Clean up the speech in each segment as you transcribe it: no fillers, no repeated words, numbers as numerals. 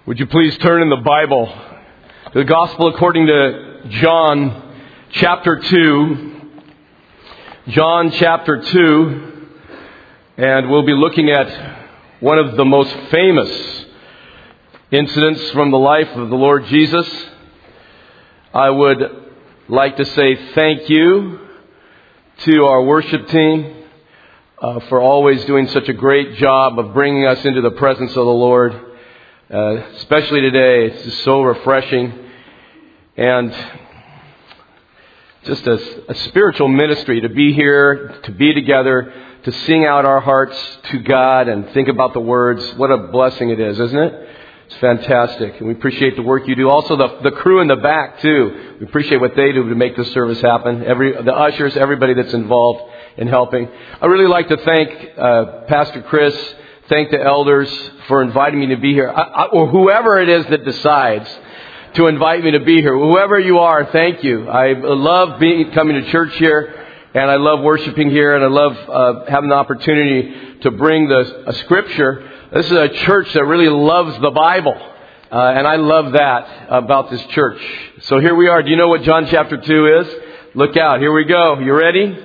Would you please turn in the Bible to the Gospel according to John chapter 2. John chapter 2, and we'll be looking at one of the most famous incidents from the life of the Lord Jesus. I would like to say thank you to our worship team for always doing such a great job of bringing us into the presence of the Lord. Especially today, it's just so refreshing and just a spiritual ministry to be here, to be together, to sing out our hearts to God and think about the words. What a blessing it is, isn't it? It's fantastic. And we appreciate the work you do. Also, the crew in the back, too. We appreciate what they do to make this service happen. The ushers, everybody that's involved in helping. I really like to thank Pastor Chris, thank the elders for inviting me to be here, or whoever it is that decides to invite me to be here. Whoever you are, thank you. I love coming to church here, and I love worshiping here, and I love having the opportunity to bring a scripture. This is a church that really loves the Bible, and I love that about this church. So here we are. Do you know what John chapter 2 is? Look out. Here we go. You ready?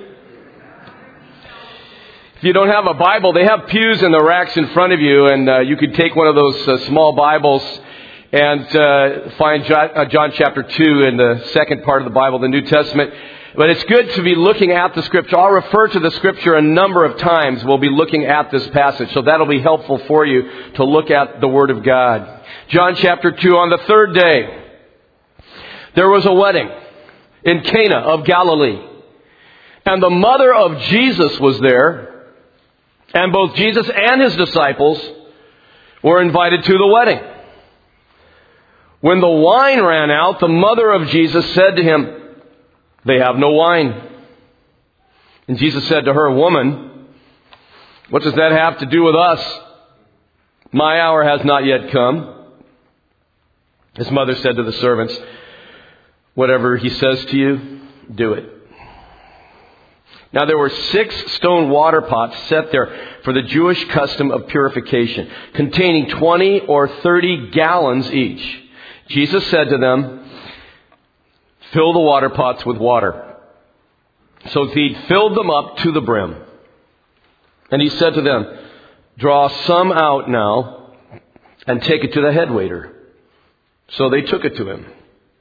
If you don't have a Bible, they have pews in the racks in front of you, and you could take one of those small Bibles and find John chapter 2 in the second part of the Bible, the New Testament. But it's good to be looking at the Scripture. I'll refer to the Scripture a number of times. We'll be looking at this passage, so that'll be helpful for you to look at the Word of God. John chapter 2, on the third day, there was a wedding in Cana of Galilee, and the mother of Jesus was there. And both Jesus and his disciples were invited to the wedding. When the wine ran out, the mother of Jesus said to him, "They have no wine." And Jesus said to her, "Woman, what does that have to do with us? My hour has not yet come." His mother said to the servants, "Whatever he says to you, do it." Now there were 6 stone water pots set there for the Jewish custom of purification, containing 20 or 30 gallons each. Jesus said to them, "Fill the water pots with water." So he filled them up to the brim. And he said to them, "Draw some out now and take it to the head waiter." So they took it to him.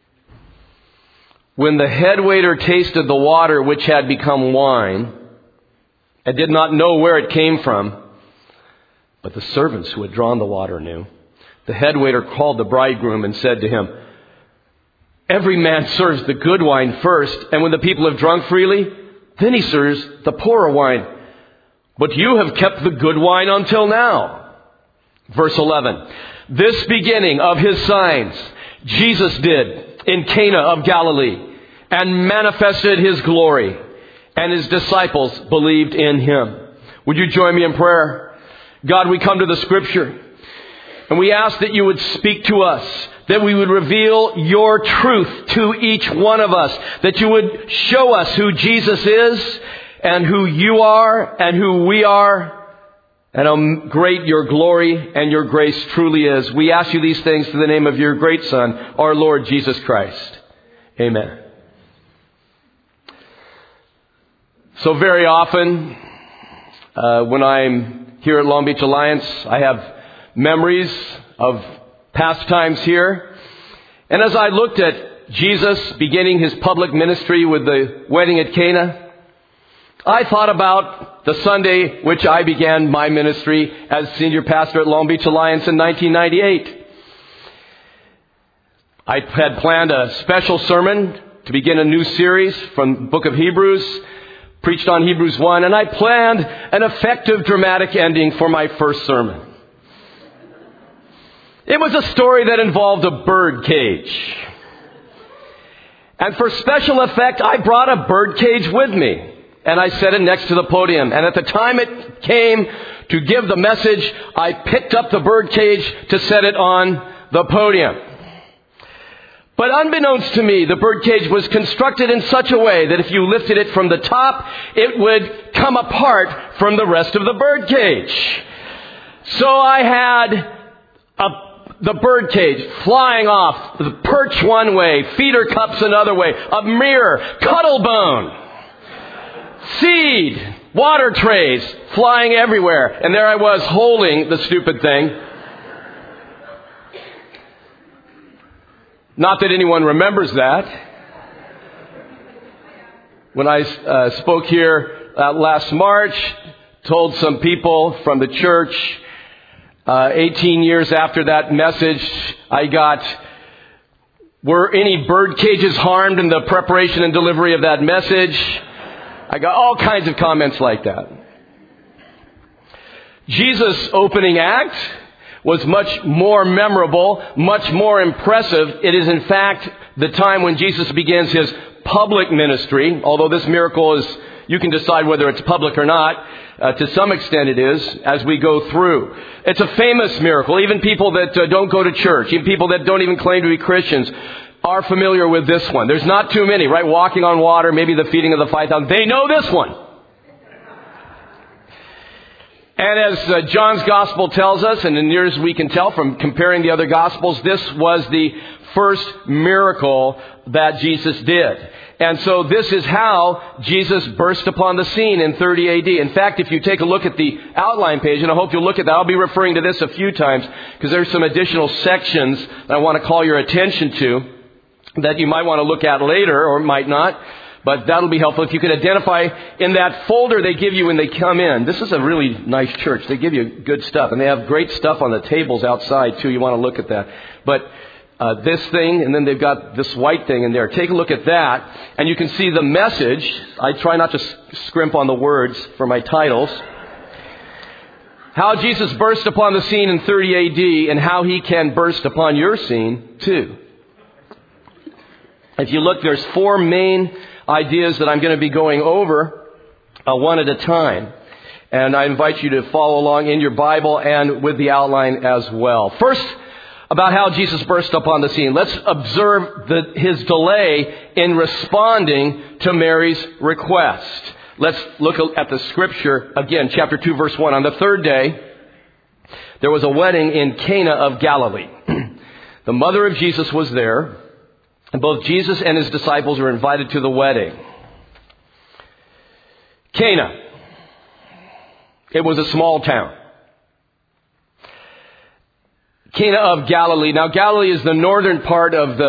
When the head waiter tasted the water which had become wine, and did not know where it came from, but the servants who had drawn the water knew, the head waiter called the bridegroom and said to him, "Every man serves the good wine first, and when the people have drunk freely, then he serves the poorer wine. But you have kept the good wine until now." Verse 11, "This beginning of his signs Jesus did in Cana of Galilee, and manifested his glory, and his disciples believed in him." Would you join me in prayer? God, we come to the Scripture, and we ask that you would speak to us, that we would reveal your truth to each one of us, that you would show us who Jesus is, and who you are, and who we are, and how great your glory and your grace truly is. We ask you these things in the name of your great Son, our Lord Jesus Christ. Amen. So very often, when I'm here at Long Beach Alliance, I have memories of past times here. And as I looked at Jesus beginning his public ministry with the wedding at Cana, I thought about the Sunday which I began my ministry as senior pastor at Long Beach Alliance in 1998. I had planned a special sermon to begin a new series from the book of Hebrews, preached on Hebrews 1, and I planned an effective dramatic ending for my first sermon. It was a story that involved a bird cage. And for special effect, I brought a bird cage with me. And I set it next to the podium. And at the time it came to give the message, I picked up the bird cage to set it on the podium. But unbeknownst to me, the birdcage was constructed in such a way that if you lifted it from the top, it would come apart from the rest of the birdcage. So I had the bird cage flying off, the perch one way, feeder cups another way, a mirror, cuddle bone, seed, water trays flying everywhere. And there I was holding the stupid thing. Not that anyone remembers that. When I spoke here last March, told some people from the church, 18 years after that message, I got, were any bird cages harmed in the preparation and delivery of that message? I got all kinds of comments like that. Jesus' opening act was much more memorable, much more impressive. It is in fact the time when Jesus begins his public ministry, although this miracle is, you can decide whether it's public or not. To some extent it is, as we go through. It's a famous miracle. Even people that don't go to church, even people that don't even claim to be Christians, are familiar with this one. There's not too many, right? Walking on water, maybe the feeding of the 5,000. They know this one. And as John's Gospel tells us, and as near as we can tell from comparing the other Gospels, this was the first miracle that Jesus did. And so this is how Jesus burst upon the scene in 30 AD. In fact, if you take a look at the outline page, and I hope you'll look at that, I'll be referring to this a few times because there's some additional sections that I want to call your attention to that you might want to look at later or might not. But that'll be helpful. If you could identify in that folder they give you when they come in. This is a really nice church. They give you good stuff. And they have great stuff on the tables outside, too. You want to look at that. But this thing, and then they've got this white thing in there. Take a look at that. And you can see the message. I try not to scrimp on the words for my titles. How Jesus burst upon the scene in 30 AD and how he can burst upon your scene, too. If you look, there's four main ideas that I'm going to be going over one at a time. And I invite you to follow along in your Bible and with the outline as well. First, about how Jesus burst upon the scene. Let's observe his delay in responding to Mary's request. Let's look at the scripture again, chapter 2, verse 1. On the third day, there was a wedding in Cana of Galilee. The mother of Jesus was there. And both Jesus and his disciples were invited to the wedding. Cana. It was a small town. Cana of Galilee. Now, Galilee is the northern part of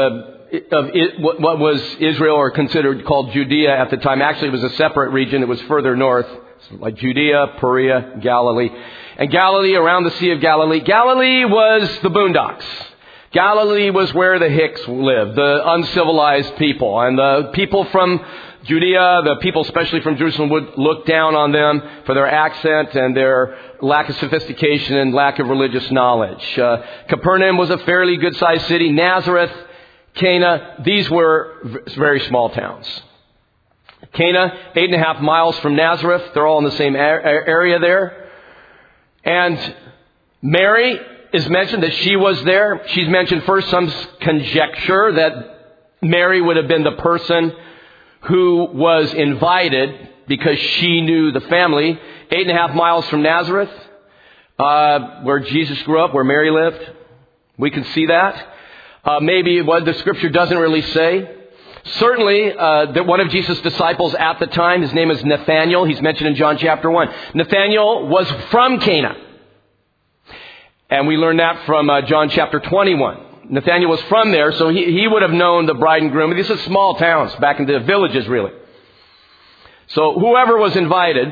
what was Israel, or considered called Judea at the time. Actually, it was a separate region. It was further north, like Judea, Perea, Galilee. And Galilee, around the Sea of Galilee. Galilee was the boondocks. Galilee was where the Hicks lived, the uncivilized people. And the people from Judea, the people especially from Jerusalem, would look down on them for their accent and their lack of sophistication and lack of religious knowledge. Capernaum was a fairly good-sized city. Nazareth, Cana, these were very small towns. Cana, 8.5 miles from Nazareth. They're all in the same area there. And Mary is mentioned that she was there. She's mentioned first, some conjecture that Mary would have been the person who was invited because she knew the family. 8.5 miles from Nazareth, where Jesus grew up, where Mary lived. We can see that. Maybe what the scripture doesn't really say. Certainly, that one of Jesus' disciples at the time, his name is Nathanael. He's mentioned in John chapter 1. Nathanael was from Cana. And we learn that from John chapter 21. Nathanael was from there, so he would have known the bride and groom. These are small towns, back in the villages, really. So whoever was invited,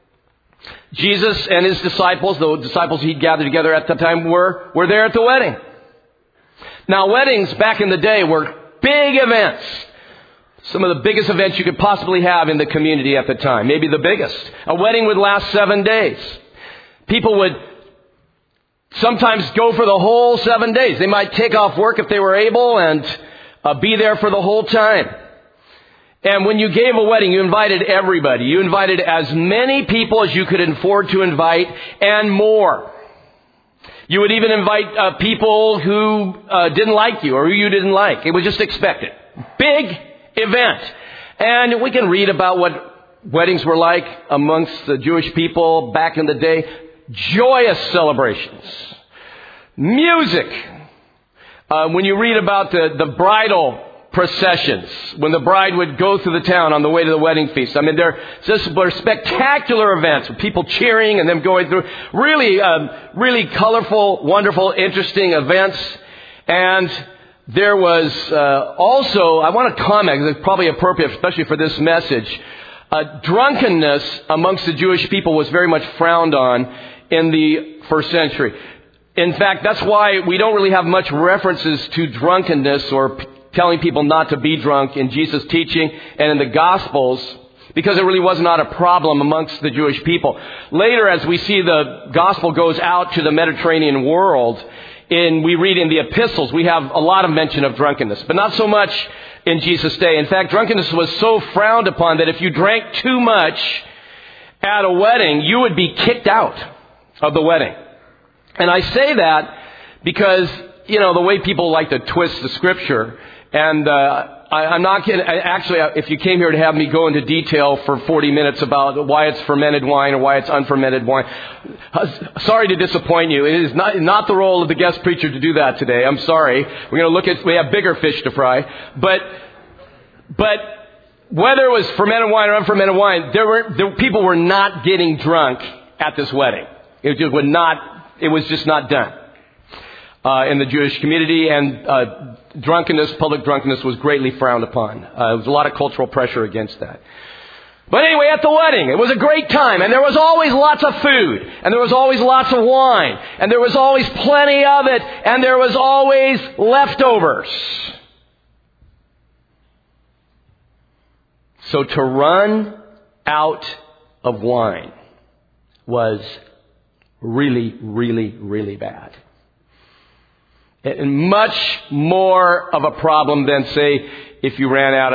Jesus and his disciples, the disciples he'd gathered together at the time, were there at the wedding. Now, weddings back in the day were big events. Some of the biggest events you could possibly have in the community at the time. Maybe the biggest. A wedding would last 7 days. People would sometimes go for the whole 7 days. They might take off work if they were able and be there for the whole time. And when you gave a wedding, you invited everybody. You invited as many people as you could afford to invite and more. You would even invite people who didn't like you or who you didn't like. It was just expected. Big event. And we can read about what weddings were like amongst the Jewish people back in the day. Joyous celebrations. Music. When you read about the bridal processions, when the bride would go through the town on the way to the wedding feast. I mean, they're spectacular events with people cheering and them going through really colorful, wonderful, interesting events. And there was also, I want to comment, because it's probably appropriate, especially for this message, drunkenness amongst the Jewish people was very much frowned on in the first century. In fact, that's why we don't really have much references to drunkenness or telling people not to be drunk in Jesus' teaching and in the Gospels, because it really was not a problem amongst the Jewish people. Later, as we see the Gospel goes out to the Mediterranean world, we read in the epistles, we have a lot of mention of drunkenness, but not so much in Jesus' day. In fact, drunkenness was so frowned upon that if you drank too much at a wedding, you would be kicked out of the wedding. And I say that because, the way people like to twist the Scripture. And I'm not kidding. Actually, if you came here to have me go into detail for 40 minutes about why it's fermented wine or why it's unfermented wine, sorry to disappoint you. It is not the role of the guest preacher to do that today. I'm sorry. We're going to we have bigger fish to fry. But whether it was fermented wine or unfermented wine, people were not getting drunk at this wedding. It was just not done in the Jewish community, and public drunkenness was greatly frowned upon. There was a lot of cultural pressure against that. But anyway, at the wedding, it was a great time, and there was always lots of food, and there was always lots of wine, and there was always plenty of it, and there was always leftovers. So to run out of wine was really, really, really bad. And much more of a problem than, say, if you ran out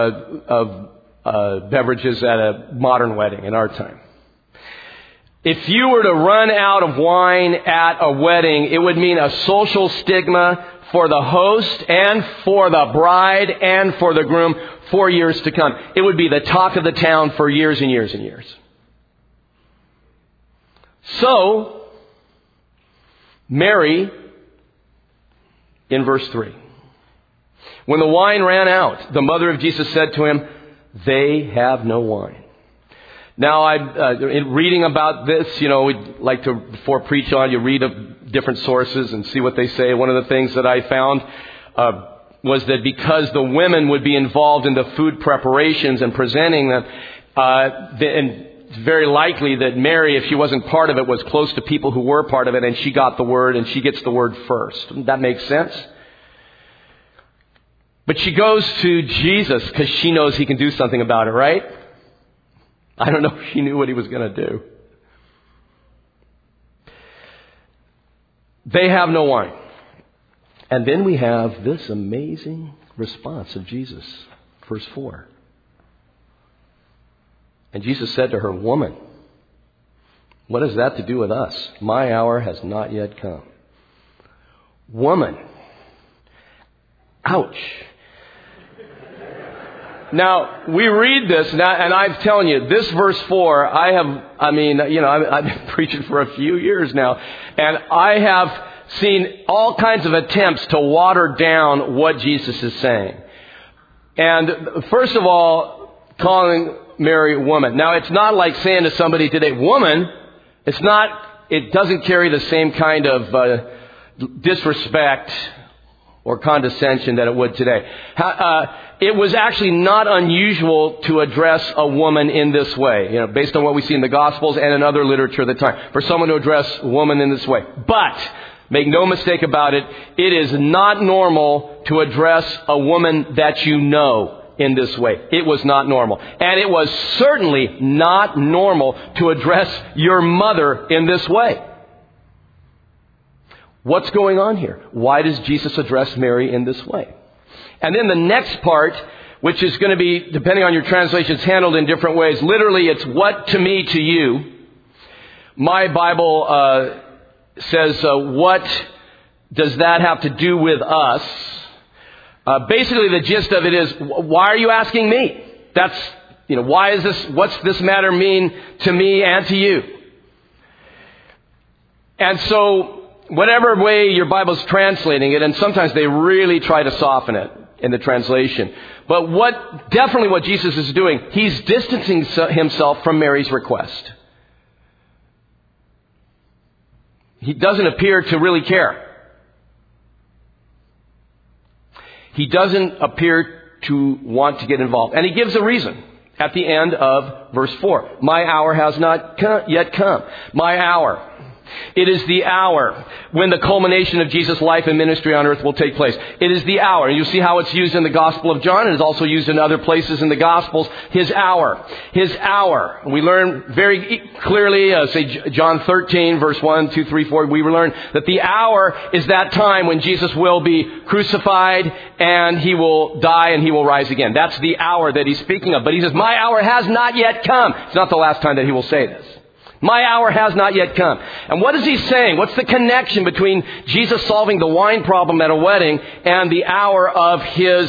of beverages at a modern wedding in our time. If you were to run out of wine at a wedding, it would mean a social stigma for the host and for the bride and for the groom for years to come. It would be the talk of the town for years and years and years. So, Mary, in verse 3. When the wine ran out, the mother of Jesus said to him, "They have no wine." Now, in reading about this, we'd like to, before preach on, you read different sources and see what they say. One of the things that I found was that because the women would be involved in the food preparations and presenting them, and it's very likely that Mary, if she wasn't part of it, was close to people who were part of it, and she got the word, and she gets the word first. Doesn't that make sense? But she goes to Jesus because she knows he can do something about it, right? I don't know if she knew what he was going to do. They have no wine. And then we have this amazing response of Jesus. Verse 4. And Jesus said to her, "Woman, what has that to do with us? My hour has not yet come." Woman. Ouch. Now, we read this, and I'm telling you, this verse 4, I've been preaching for a few years now, and I have seen all kinds of attempts to water down what Jesus is saying. And first of all, calling Mary woman. Now, it's not like saying to somebody today, woman. It doesn't carry the same kind of disrespect or condescension that it would today. It was actually not unusual to address a woman in this way, based on what we see in the Gospels and in other literature at the time, for someone to address a woman in this way. But, make no mistake about it, it is not normal to address a woman that you know in this way. It was not normal. And it was certainly not normal to address your mother in this way. What's going on here? Why does Jesus address Mary in this way? And then the next part, which is going to be, depending on your translations, handled in different ways. Literally, it's what to me to you. My Bible says, what does that have to do with us? Basically, the gist of it is, why are you asking me? That's, why is this, what's this matter mean to me and to you? And so, whatever way your Bible's translating it, and sometimes they really try to soften it in the translation. But definitely what Jesus is doing, he's distancing himself from Mary's request. He doesn't appear to really care. He doesn't appear to want to get involved. And he gives a reason at the end of verse 4. My hour has not yet come. My hour. It is the hour when the culmination of Jesus' life and ministry on earth will take place. It is the hour. And you'll see how it's used in the Gospel of John, and it's also used in other places in the Gospels. His hour. His hour. We learn very clearly, say John 13, verse 1, 2, 3, 4, we learn that the hour is that time when Jesus will be crucified and he will die and he will rise again. That's the hour that he's speaking of. But he says, my hour has not yet come. It's not the last time that he will say this. My hour has not yet come. And what is he saying? What's the connection between Jesus solving the wine problem at a wedding and the hour of his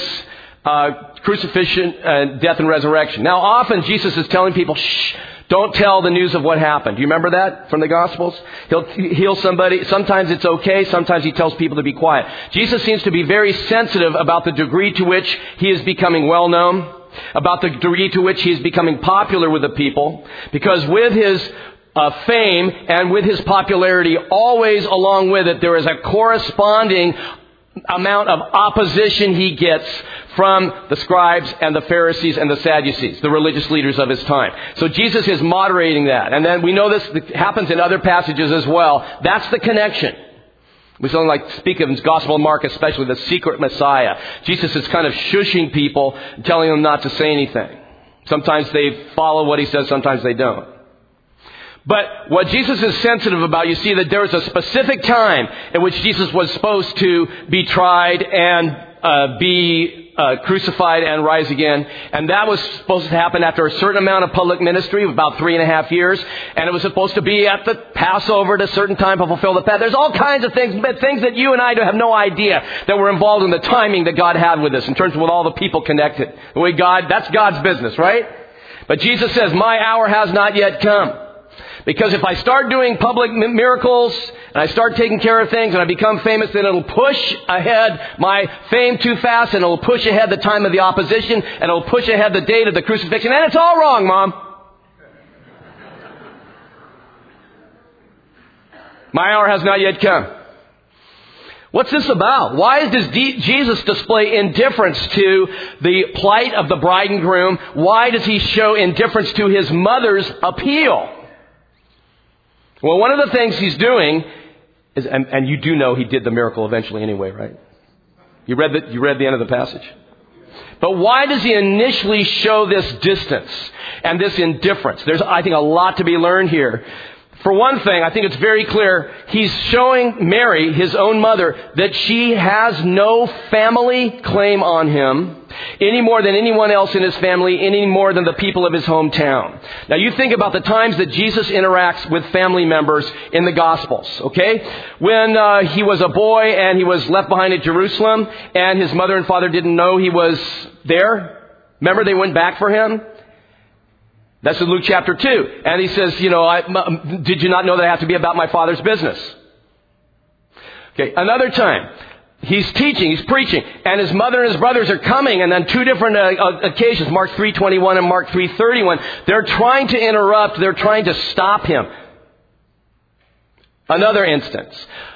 crucifixion, death and resurrection? Now, often Jesus is telling people, shh, don't tell the news of what happened. Do you remember that from the Gospels? He'll heal somebody. Sometimes it's okay. Sometimes he tells people to be quiet. Jesus seems to be very sensitive about the degree to which he is becoming well known, about the degree to which he is becoming popular with the people, because with his fame and with his popularity, always along with it, there is a corresponding amount of opposition he gets from the scribes and the Pharisees and the Sadducees, the religious leaders of his time. So Jesus is moderating that. And then we know this happens in other passages as well. That's the connection. We speak of in the Gospel of Mark, especially the secret Messiah. Jesus is kind of shushing people, telling them not to say anything. Sometimes they follow what he says, sometimes they don't. But what Jesus is sensitive about, you see that there was a specific time in which Jesus was supposed to be tried and be crucified and rise again. And that was supposed to happen after a certain amount of public ministry, about 3.5 years. And it was supposed to be at the Passover at a certain time to fulfill the Passover. There's all kinds of things, but things that you and I have no idea that were involved in the timing that God had with this in terms of with all the people connected. The way that's God's business, right? But Jesus says, my hour has not yet come. Because if I start doing public miracles and I start taking care of things and I become famous, then it'll push ahead my fame too fast, and it'll push ahead the time of the opposition, and it'll push ahead the date of the crucifixion. And it's all wrong, Mom. My hour has not yet come. What's this about? Why does Jesus display indifference to the plight of the bride and groom? Why does he show indifference to his mother's appeal? Well, one of the things he's doing is, and you do know he did the miracle eventually anyway, right? You read the end of the passage. But why does he initially show this distance and this indifference? There's, I think, a lot to be learned here. For one thing, I think it's very clear he's showing Mary, his own mother, that she has no family claim on him any more than anyone else in his family, any more than the people of his hometown. Now you think about the times that Jesus interacts with family members in the Gospels, okay? When he was a boy and he was left behind in Jerusalem and his mother and father didn't know he was there. Remember, they went back for him? That's in Luke chapter 2. And he says, did you not know that I have to be about my Father's business? Okay, another time, he's teaching, he's preaching, and his mother and his brothers are coming, and on two different occasions, Mark 3:21 and Mark 3:31, they're trying to interrupt, they're trying to stop him. Another instance.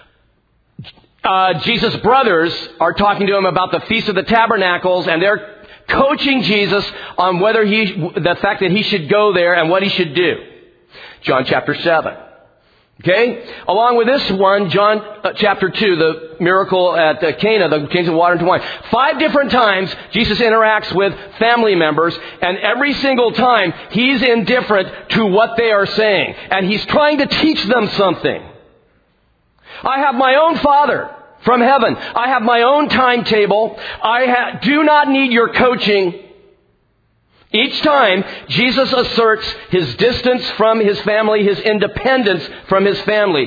Jesus' brothers are talking to him about the Feast of the Tabernacles, and they're coaching Jesus on the fact that he should go there and what he should do. John chapter 7. Okay? Along with this one, John chapter 2, the miracle at Cana, the change of water into wine. 5 different times Jesus interacts with family members, and every single time he's indifferent to what they are saying. And he's trying to teach them something. I have my own Father from heaven. I have my own timetable. I do not need your coaching. Each time, Jesus asserts his distance from his family, his independence from his family.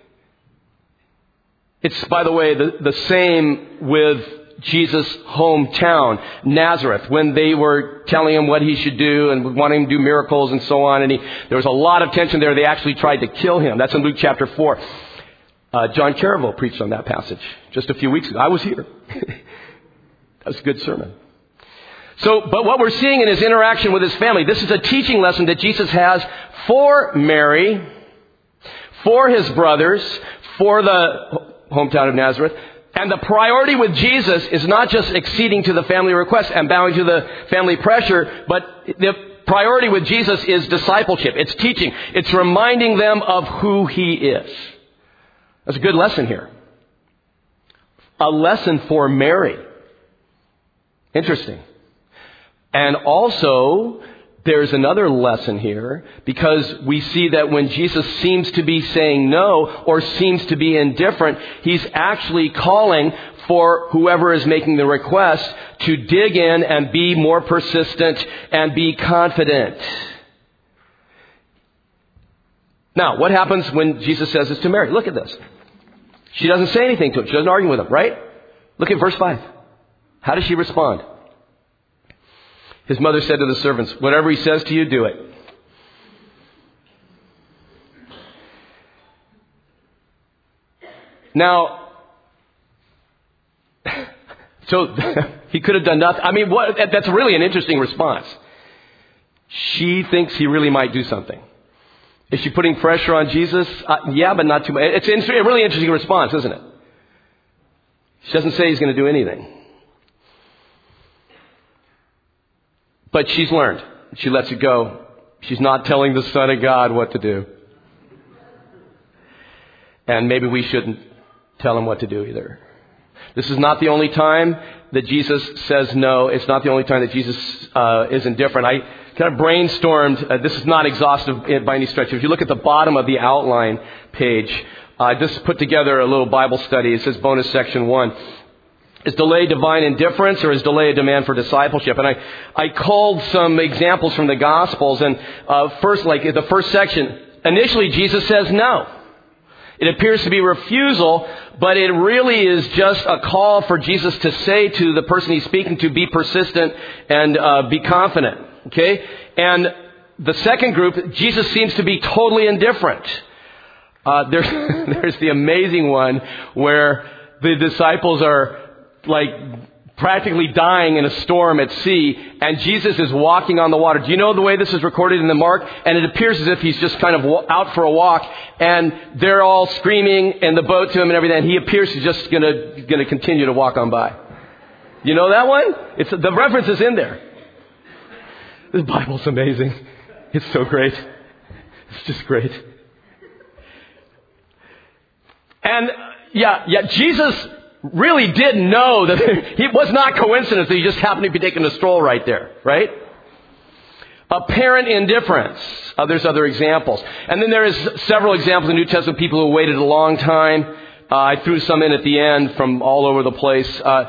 It's, by the way, the same with Jesus' hometown, Nazareth, when they were telling him what he should do and wanting him to do miracles and so on. And there was a lot of tension there. They actually tried to kill him. That's in Luke chapter 4. John Caravel preached on that passage just a few weeks ago. I was here. That was a good sermon. But what we're seeing in his interaction with his family, this is a teaching lesson that Jesus has for Mary, for his brothers, for the hometown of Nazareth. And the priority with Jesus is not just acceding to the family request and bowing to the family pressure, but the priority with Jesus is discipleship. It's teaching. It's reminding them of who he is. That's a good lesson here. A lesson for Mary. Interesting. And also, there's another lesson here, because we see that when Jesus seems to be saying no or seems to be indifferent, he's actually calling for whoever is making the request to dig in and be more persistent and be confident. Now, what happens when Jesus says this to Mary? Look at this. She doesn't say anything to him. She doesn't argue with him, right? Look at verse 5. How does she respond? His mother said to the servants, "Whatever he says to you, do it." Now, so he could have done nothing. I mean, that's really an interesting response. She thinks he really might do something. Is she putting pressure on Jesus? Yeah, but not too much. It's a really interesting response, isn't it? She doesn't say he's going to do anything. But she's learned. She lets it go. She's not telling the Son of God what to do. And maybe we shouldn't tell him what to do either. This is not the only time that Jesus says no. It's not the only time that Jesus is indifferent. I kind of brainstormed. This is not exhaustive by any stretch. If you look at the bottom of the outline page, I just put together a little Bible study. It says bonus section 1. Is delay divine indifference, or is delay a demand for discipleship? And I called some examples from the Gospels. And first, like the first section, initially Jesus says no. It appears to be refusal, but it really is just a call for Jesus to say to the person he's speaking to, be persistent and be confident. Okay? And the second group, Jesus seems to be totally indifferent. There's the amazing one where the disciples are like practically dying in a storm at sea, and Jesus is walking on the water. Do you know the way this is recorded in the Mark? And it appears as if he's just kind of out for a walk, and they're all screaming in the boat to him and everything, and he appears to just going to continue to walk on by. You know that one? The reference is in there. The Bible's amazing. It's so great. It's just great. And yeah, Jesus really did know that it was not coincidence that he just happened to be taking a stroll right there, right? Apparent indifference. There's other examples. And then there is several examples in the New Testament, people who waited a long time. I threw some in at the end from all over the place.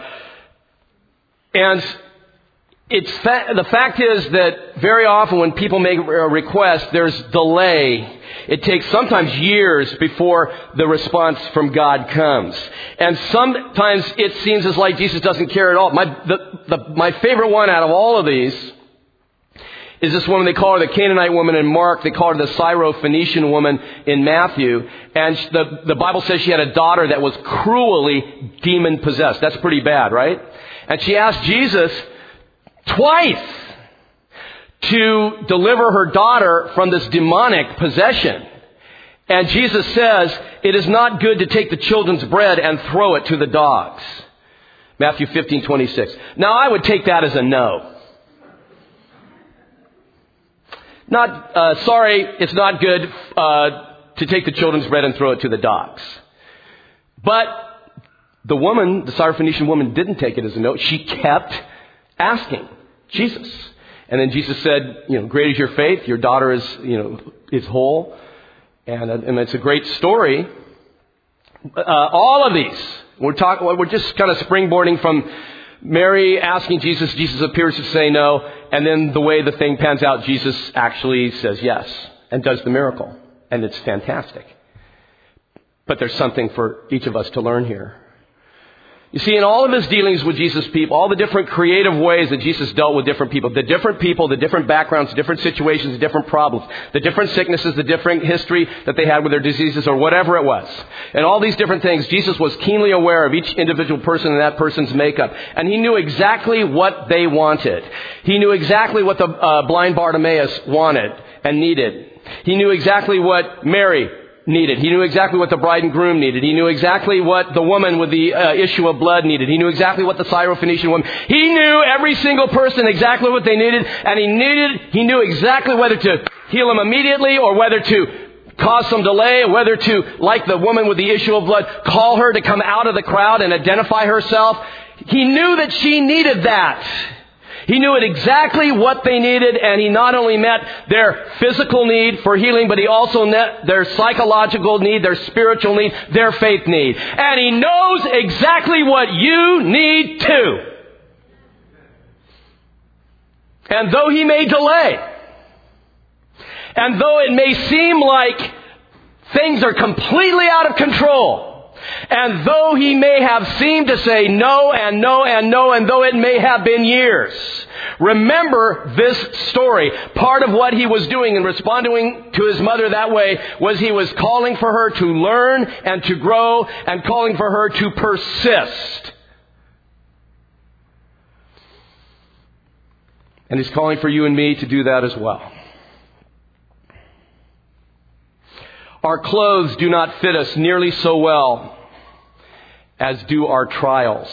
And the fact is that very often when people make a request, there's delay. It takes sometimes years before the response from God comes. And sometimes it seems as like Jesus doesn't care at all. My favorite one out of all of these is this woman. They call her the Canaanite woman in Mark. They call her the Syro-Phoenician woman in Matthew. And the Bible says she had a daughter that was cruelly demon-possessed. That's pretty bad, right? And she asked Jesus twice to deliver her daughter from this demonic possession. And Jesus says, "It is not good to take the children's bread and throw it to the dogs." Matthew 15:26. Now I would take that as a no. Sorry, it's not good to take the children's bread and throw it to the dogs. But the woman, the Syrophoenician woman, didn't take it as a no. She kept asking Jesus. And then Jesus said, "Great is your faith. Your daughter is whole." And it's a great story. All of these, we're just kind of springboarding from Mary asking Jesus. Jesus appears to say no. And then the way the thing pans out, Jesus actually says yes and does the miracle. And it's fantastic. But there's something for each of us to learn here. You see, in all of his dealings with Jesus' people, all the different creative ways that Jesus dealt with different people, the different backgrounds, different situations, different problems, the different sicknesses, the different history that they had with their diseases or whatever it was. And all these different things, Jesus was keenly aware of each individual person and that person's makeup. And he knew exactly what they wanted. He knew exactly what the blind Bartimaeus wanted and needed. He knew exactly what Mary needed. He knew exactly what the bride and groom needed. He knew exactly what the woman with the issue of blood needed. He knew exactly what the Syrophoenician woman. He knew every single person exactly what they needed, and he knew exactly whether to heal them immediately or whether to cause some delay, or whether to, like the woman with the issue of blood, call her to come out of the crowd and identify herself. He knew that she needed that. He knew it exactly what they needed, and he not only met their physical need for healing, but he also met their psychological need, their spiritual need, their faith need. And he knows exactly what you need too. And though he may delay, and though it may seem like things are completely out of control, and though he may have seemed to say no and no and no, and though it may have been years, remember this story. Part of what he was doing in responding to his mother that way was he was calling for her to learn and to grow and calling for her to persist. And he's calling for you and me to do that as well. Our clothes do not fit us nearly so well as do our trials.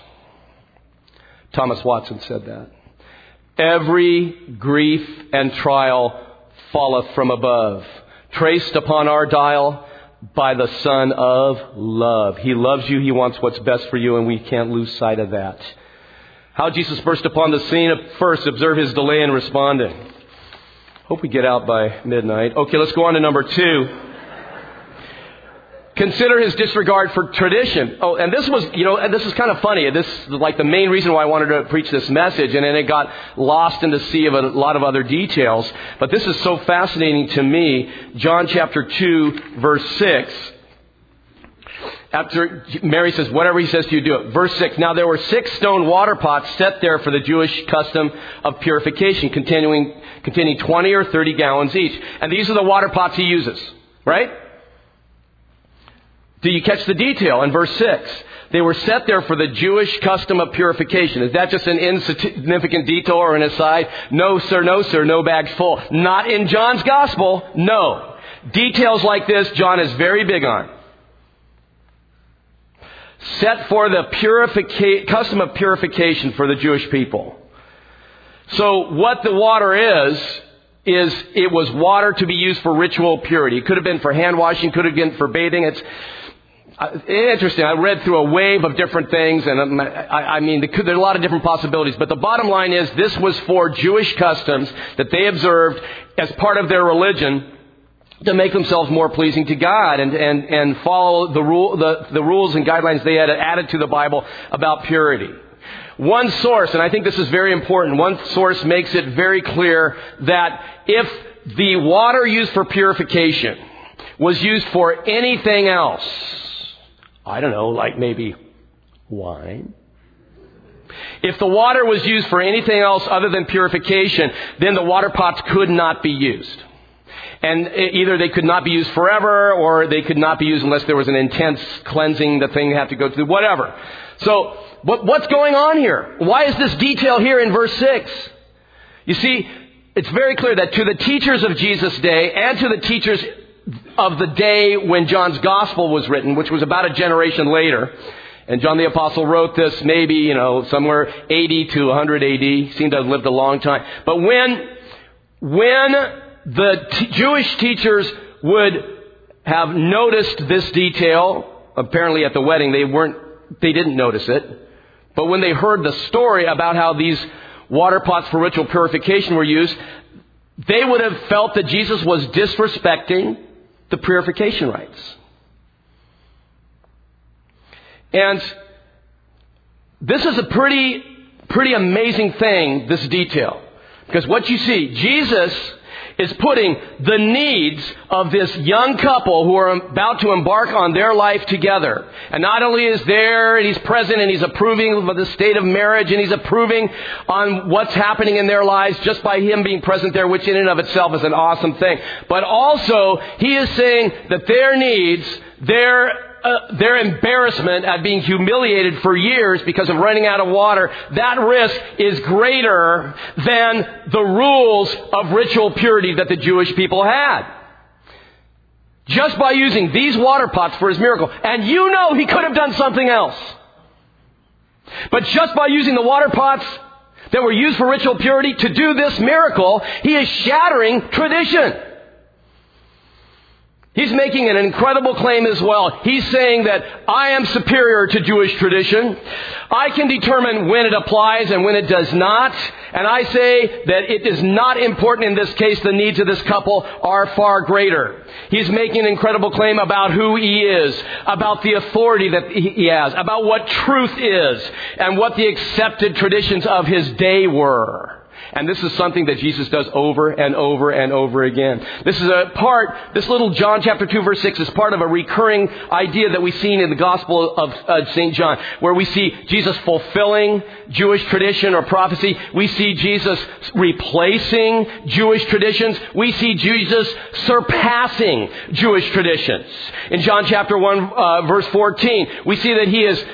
Thomas Watson said that. Every grief and trial falleth from above, traced upon our dial by the Son of love. He loves you. He wants what's best for you, and we can't lose sight of that. How Jesus burst upon the scene. First, observe his delay in responding. Hope we get out by midnight. Okay, let's go on to number 2. Consider his disregard for tradition. Oh, and this was, and this is kind of funny. This is like the main reason why I wanted to preach this message, and then it got lost in the sea of a lot of other details. But this is so fascinating to me. John chapter 2, verse 6. After Mary says, whatever he says to you, do it. Verse 6, now there were 6 stone water pots set there for the Jewish custom of purification, containing 20 or 30 gallons each. And these are the water pots he uses, right? Do you catch the detail in verse 6? They were set there for the Jewish custom of purification. Is that just an insignificant detail or an aside? No, sir, no bags full. Not in John's gospel, no. Details like this, John is very big on. Set for the custom of purification for the Jewish people. So what the water is it was water to be used for ritual purity. It could have been for hand washing, could have been for bathing. It's interesting. I read through a wave of different things, and there are a lot of different possibilities. But the bottom line is this was for Jewish customs that they observed as part of their religion to make themselves more pleasing to God and follow the rules and guidelines they had added to the Bible about purity. One source, and I think this is very important, one source makes it very clear that if the water used for purification was used for anything else, I don't know, like maybe wine. If the water was used for anything else other than purification, then the water pots could not be used. And either they could not be used forever, or they could not be used unless there was an intense cleansing the thing had to go through, whatever. So, what's going on here? Why is this detail here in verse 6? You see, it's very clear that to the teachers of Jesus' day and to the teachers of the day when John's gospel was written, which was about a generation later, and John the Apostle wrote this maybe, somewhere 80 to 100 AD. He seemed to have lived a long time. But when the Jewish teachers would have noticed this detail, apparently at the wedding they didn't notice it. But when they heard the story about how these water pots for ritual purification were used, they would have felt that Jesus was disrespecting the purification rites. And this is a pretty amazing thing, this detail. Because what you see, Jesus is putting the needs of this young couple who are about to embark on their life together. And not only is there, and he's present, and he's approving of the state of marriage, and he's approving on what's happening in their lives just by him being present there, which in and of itself is an awesome thing. But also, he is saying that their needs, their embarrassment at being humiliated for years because of running out of water, that risk is greater than the rules of ritual purity that the Jewish people had. Just by using these water pots for his miracle. And you know he could have done something else. But just by using the water pots that were used for ritual purity to do this miracle, he is shattering tradition. He's making an incredible claim as well. He's saying that I am superior to Jewish tradition. I can determine when it applies and when it does not. And I say that it is not important in this case. The needs of this couple are far greater. He's making an incredible claim about who he is, about the authority that he has, about what truth is, and what the accepted traditions of his day were. And this is something that Jesus does over and over and over again. This little John chapter 2 verse 6 is part of a recurring idea that we've seen in the Gospel of St. John, where we see Jesus fulfilling Jewish tradition or prophecy. We see Jesus replacing Jewish traditions. We see Jesus surpassing Jewish traditions. In John chapter 1 verse 14, we see that he is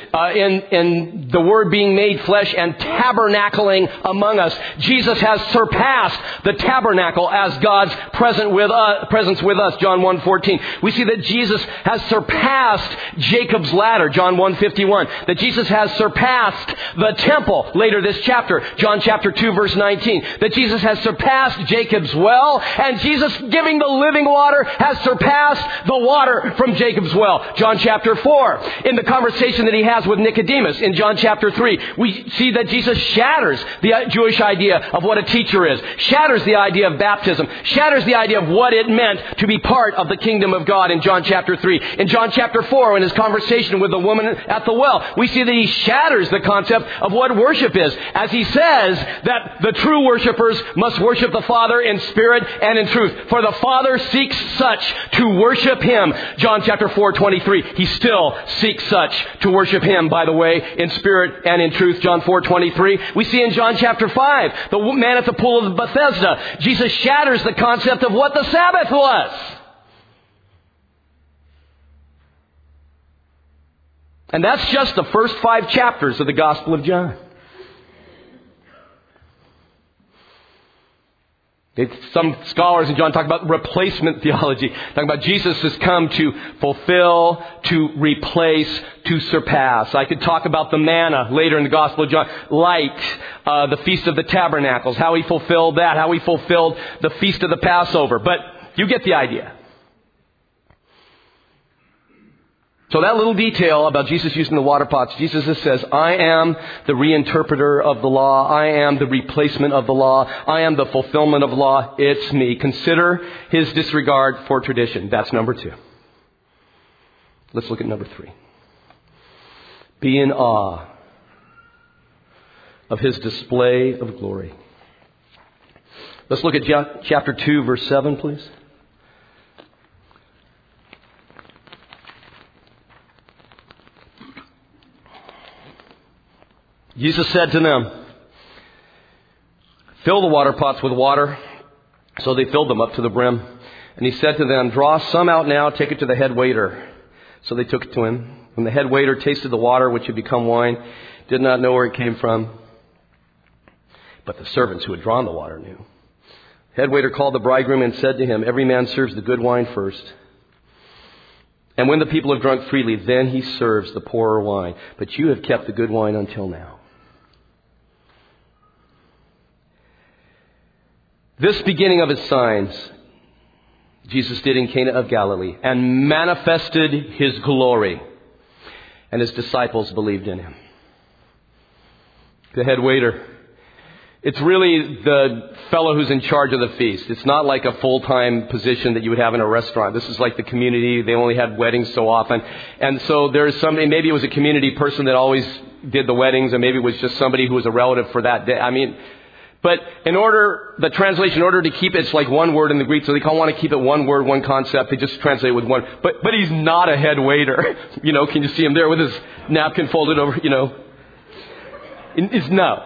in the Word being made flesh and tabernacling among us. Jesus has surpassed the tabernacle as God's presence with us, John 1:14. We see that Jesus has surpassed Jacob's ladder, John 1:51. That Jesus has surpassed the temple, later this chapter, John chapter 2 verse 19. That Jesus has surpassed Jacob's well, and Jesus giving the living water has surpassed the water from Jacob's well, John chapter 4. In the conversation that he has with Nicodemus in John chapter 3, we see that Jesus shatters the Jewish idea of what a teacher is, shatters the idea of baptism, shatters the idea of what it meant to be part of the kingdom of God in John chapter 3. In John chapter 4, in his conversation with the woman at the well, we see that he shatters the concept of what worship is, as he says that the true worshipers must worship the Father in spirit and in truth. For the Father seeks such to worship him. John chapter 4:23. He still seeks such to worship him, by the way, in spirit and in truth. John 4:23. We see in John chapter 5, the man at the pool of Bethesda, Jesus shatters the concept of what the Sabbath was. And that's just the first 5 chapters of the Gospel of John. Some scholars in John talk about replacement theology, talking about Jesus has come to fulfill, to replace, to surpass. I could talk about the manna later in the Gospel of John, light, the Feast of the Tabernacles, how he fulfilled that, how he fulfilled the Feast of the Passover. But you get the idea. So that little detail about Jesus using the water pots, Jesus says, I am the reinterpreter of the law. I am the replacement of the law. I am the fulfillment of law. It's me. Consider his disregard for tradition. That's number 2. Let's look at number 3. Be in awe of his display of glory. Let's look at chapter 2, verse 7, please. Jesus said to them, fill the water pots with water. So they filled them up to the brim. And he said to them, draw some out now, take it to the head waiter. So they took it to him. When the head waiter tasted the water, which had become wine, did not know where it came from. But the servants who had drawn the water knew. The head waiter called the bridegroom and said to him, every man serves the good wine first. And when the people have drunk freely, then he serves the poorer wine. But you have kept the good wine until now. This beginning of his signs, Jesus did in Cana of Galilee and manifested his glory. And his disciples believed in him. The head waiter. It's really the fellow who's in charge of the feast. It's not like a full-time position that you would have in a restaurant. This is like the community. They only had weddings so often. And so there's somebody, maybe it was a community person that always did the weddings, and maybe it was just somebody who was a relative for that day. I mean, But the translation, in order to keep it's like one word in the Greek, so they want to keep it one word, one concept. They just translate it with one. But he's not a head waiter. Can you see him there with his napkin folded over, It's no.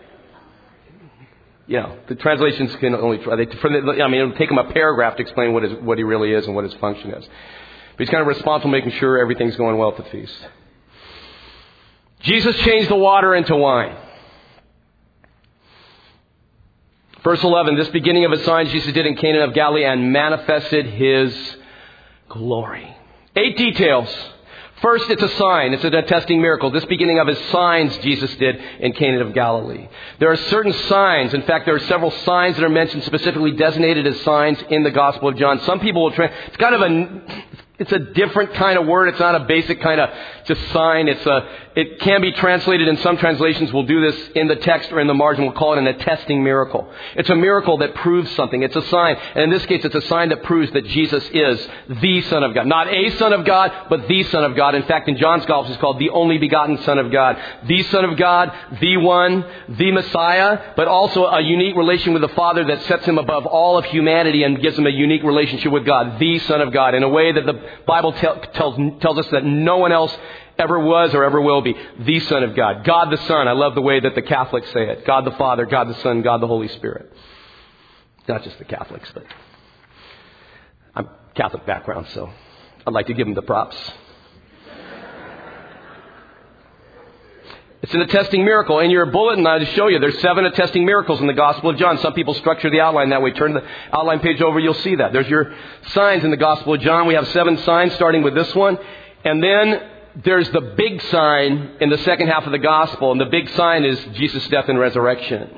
The translations can only try. It'll take him a paragraph to explain what he really is and what his function is. But he's kind of responsible making sure everything's going well at the feast. Jesus changed the water into wine. Verse 11, this beginning of his signs Jesus did in Cana of Galilee and manifested his glory. 8 details. First, it's a sign. It's an attesting miracle. This beginning of his signs Jesus did in Cana of Galilee. There are certain signs. In fact, there are several signs that are mentioned, specifically designated as signs in the Gospel of John. Some people will it's kind of it's a different kind of word. It's not a basic kind of just sign. It can be translated in some translations. We'll do this in the text or in the margin. We'll call it an attesting miracle. It's a miracle that proves something. It's a sign. And in this case, it's a sign that proves that Jesus is the Son of God. Not a Son of God, but the Son of God. In fact, in John's Gospel, it's called the only begotten Son of God. The Son of God, the One, the Messiah, but also a unique relation with the Father that sets him above all of humanity and gives him a unique relationship with God. The Son of God, in a way that the Bible tells us that no one else ever was or ever will be. The Son of God. God the Son. I love the way that the Catholics say it. God the Father, God the Son, God the Holy Spirit. Not just the Catholics, but I'm Catholic background, so I'd like to give them the props. It's an attesting miracle. In your bulletin, I just show you, there's 7 attesting miracles in the Gospel of John. Some people structure the outline that way. Turn the outline page over, you'll see that. There's your signs in the Gospel of John. We have 7 signs, starting with this one. And then there's the big sign in the second half of the Gospel. And the big sign is Jesus' death and resurrection.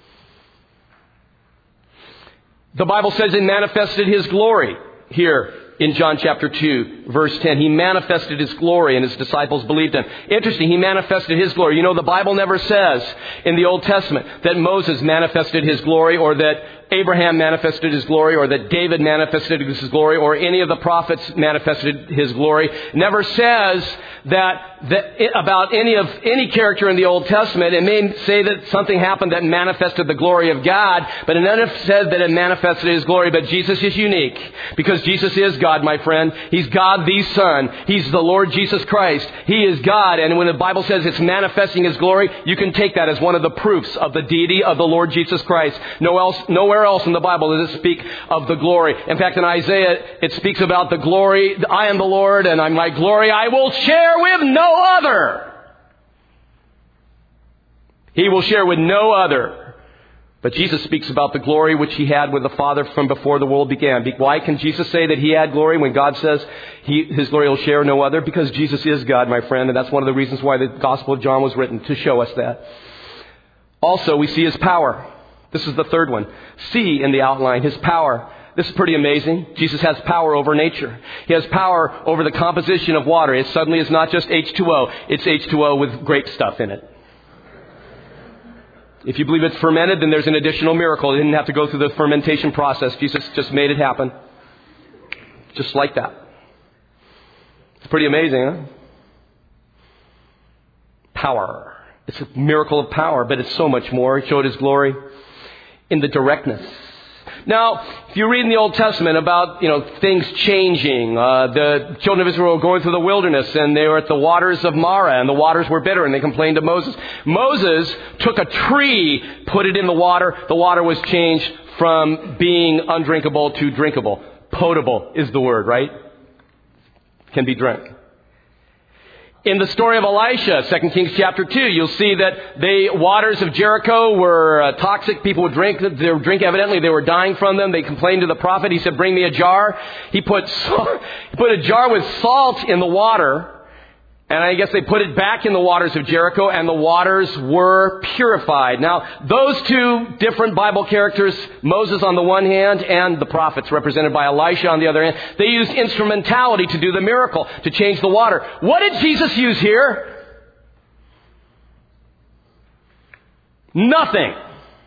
The Bible says He manifested His glory here in John chapter 2, verse 10. He manifested His glory and His disciples believed Him. Interesting, He manifested His glory. The Bible never says in the Old Testament that Moses manifested His glory, or that Abraham manifested His glory, or that David manifested His glory, or any of the prophets manifested His glory. It never says that about any character in the Old Testament. It may say that something happened that manifested the glory of God, but it never said that it manifested His glory. But Jesus is unique, because Jesus is God, my friend. He's God the Son. He's the Lord Jesus Christ. He is God. And when the Bible says it's manifesting His glory, you can take that as one of the proofs of the deity of the Lord Jesus Christ. Nowhere else in the Bible does it speak of the glory. In fact, in Isaiah, it speaks about the glory. I am the Lord, and my glory I will share with no other. He will share with no other. But Jesus speaks about the glory which He had with the Father from before the world began. Why can Jesus say that He had glory when God says His glory will share no other? Because Jesus is God, my friend, and that's one of the reasons why the Gospel of John was written, to show us that. Also, we see His power. This is the third one. See in the outline, His power. This is pretty amazing. Jesus has power over nature. He has power over the composition of water. It suddenly is not just H2O. It's H2O with grape stuff in it. If you believe it's fermented, then there's an additional miracle. It didn't have to go through the fermentation process. Jesus just made it happen. Just like that. It's pretty amazing, huh? Power. It's a miracle of power, but it's so much more. It showed His glory in the directness. Now, if you read in the Old Testament about, things changing, the children of Israel were going through the wilderness and they were at the waters of Marah and the waters were bitter and they complained to Moses. Moses took a tree, put it in the water. The water was changed from being undrinkable to drinkable. Potable is the word, right? Can be drunk. In the story of Elisha, 2 Kings chapter 2, you'll see that the waters of Jericho were toxic. People would drink. Evidently, they were dying from them. They complained to the prophet. He said, bring me a jar. He put a jar with salt in the water. And I guess they put it back in the waters of Jericho, and the waters were purified. Now, those two different Bible characters, Moses on the one hand and the prophets represented by Elisha on the other hand, they used instrumentality to do the miracle, to change the water. What did Jesus use here? Nothing.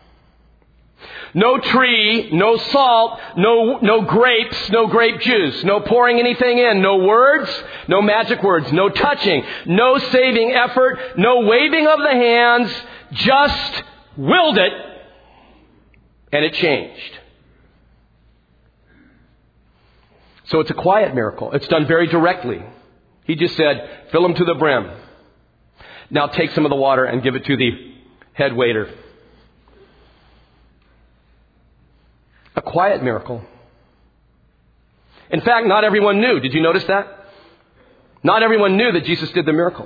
No tree, no salt, no grapes, no grape juice, no pouring anything in, no words, no magic words, no touching, no saving effort, no waving of the hands, just willed it, And it changed. So it's a quiet miracle. It's done very directly. He just said, fill them to the brim. Now take some of the water and give it to the head waiter. A quiet miracle. In fact, not everyone knew. Did you notice that? Not everyone knew that Jesus did the miracle.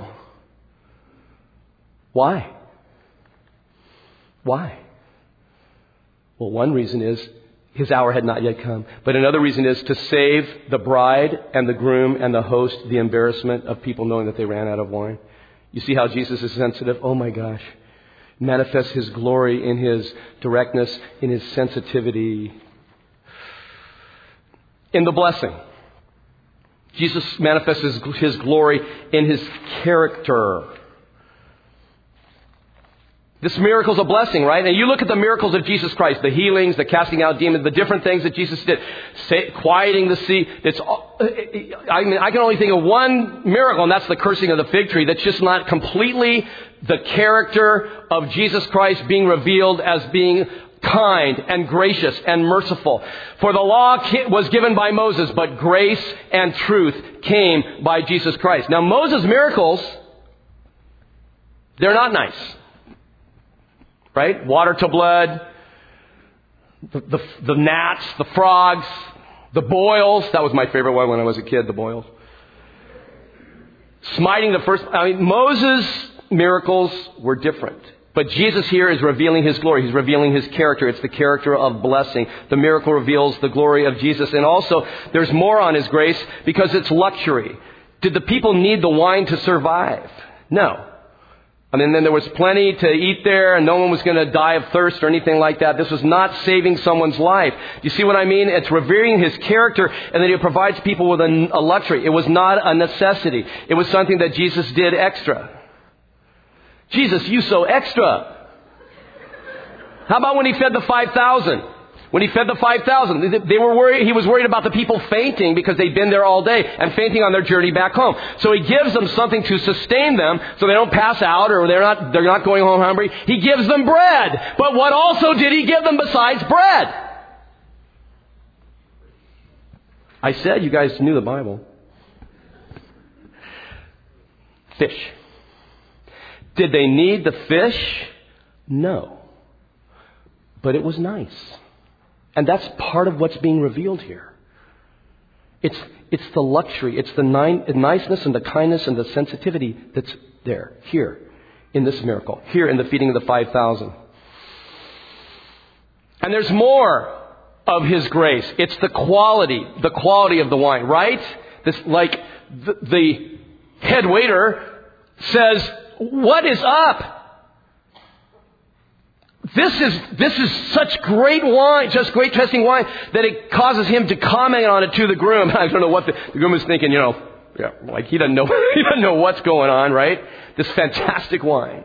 Why? Why? Well, one reason is his hour had not yet come. But another reason is to save the bride and the groom and the host the embarrassment of people knowing that they ran out of wine. You see how Jesus is sensitive? Oh my gosh. Manifests his glory in his directness, in his sensitivity. In the blessing. Jesus manifests his glory in his character. This miracle is a blessing, right? And you look at the miracles of Jesus Christ, the healings, the casting out demons, the different things that Jesus did, quieting the sea. I can only think of one miracle, and that's the cursing of the fig tree. That's just not completely the character of Jesus Christ being revealed as being kind and gracious and merciful. For the law was given by Moses, but grace and truth came by Jesus Christ. Now, Moses' miracles, they're not nice. Right? Water to blood, the gnats, the frogs, the boils. That was my favorite one when I was a kid, the boils. Smiting the first. Moses' miracles were different. But Jesus here is revealing his glory. He's revealing his character. It's the character of blessing. The miracle reveals the glory of Jesus. And also, there's more on his grace because it's luxury. Did the people need the wine to survive? No. Then there was plenty to eat there, and no one was going to die of thirst or anything like that. This was not saving someone's life. Do you see what I mean? It's revering his character, and then he provides people with a luxury. It was not a necessity. It was something that Jesus did extra. Jesus, you so extra. How about when he fed the 5,000? When he fed the 5,000, they were worried. He was worried about the people fainting because they'd been there all day and fainting on their journey back home. So he gives them something to sustain them so they don't pass out or they're not going home hungry. He gives them bread. But what also did he give them besides bread? I said you guys knew the Bible. Fish. Did they need the fish? No. But it was nice. And that's part of what's being revealed here. It's the luxury. It's the niceness and the kindness and the sensitivity that's there, here, in this miracle. Here in the feeding of the 5,000. And there's more of his grace. It's the quality of the wine, right? The head waiter says, "What is up? This is such great wine, just great tasting wine, that it causes him to comment on it to the groom." I don't know what the groom is thinking, he doesn't know, he doesn't know what's going on, right? This fantastic wine.